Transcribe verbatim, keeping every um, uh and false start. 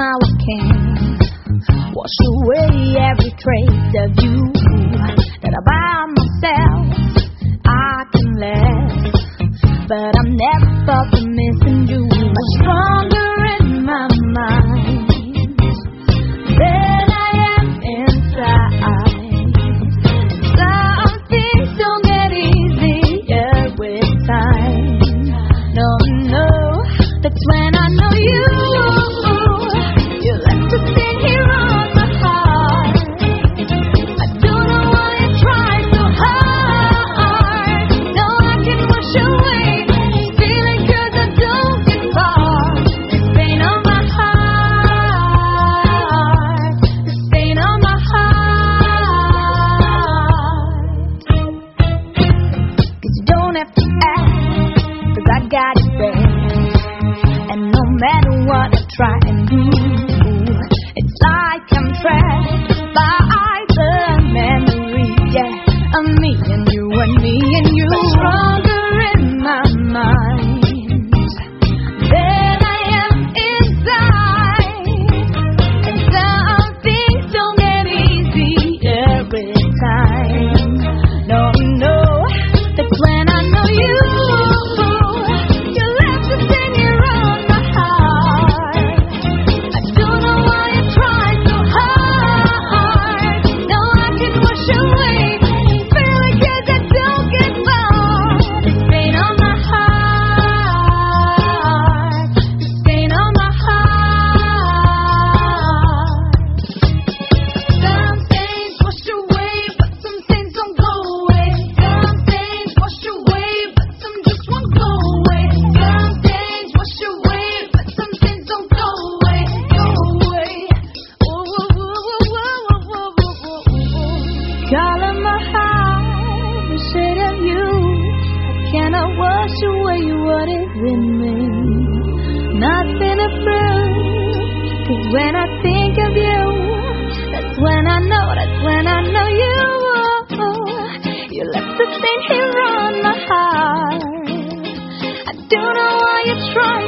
somehow I can wash away every trace of you that I by myself I can let, but I'm never far from missing you. Much stronger in my mind than I am inside. Some things don't get easier with time. No, no, that's when I know you. You left the thing here on my heart. I don't know why you try so hard. No, I can wash away this feeling 'cause I don't get far. The stain on my heart, the stain on my heart. 'Cause you don't have to ask, 'cause I got it bad. And no matter what I try and do, it's like I'm trapped by the memory, yeah, of me and you and me and you. But stronger in my mind than I am inside. And some things don't get easier with time. No, no, that's when I know you. You left the thing here on my heart. I don't know why you try so hard. No, I can wash away this feeling 'cause I don't get far. The stain on my heart, the stain on my heart. Some stains wash away, but some stains don't go away. Some stains wash away, but some just won't go away. Some stains wash away, but some stains don't go away, go away. Oh, oh, oh, oh, oh, oh, oh, oh. Calling my heart, the shade of you. I cannot wash away what is in me. Nothing to prove, 'cause when I think of you, that's when I know, that's when I know you. You left the stain here on my heart. I don't know why you try